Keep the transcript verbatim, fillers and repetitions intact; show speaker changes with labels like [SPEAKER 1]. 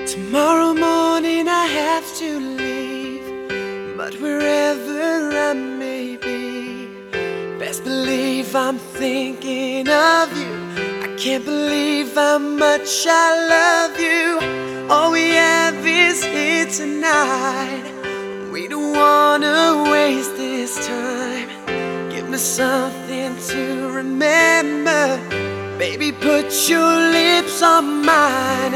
[SPEAKER 1] Tomorrow morning I have to leave, but wherever I may be, best believe I'm thinking of you. I can't believe how much I love you. All we have is here tonight. We don't wanna waste this time. Give me something to remember. Baby, put your lips on mine.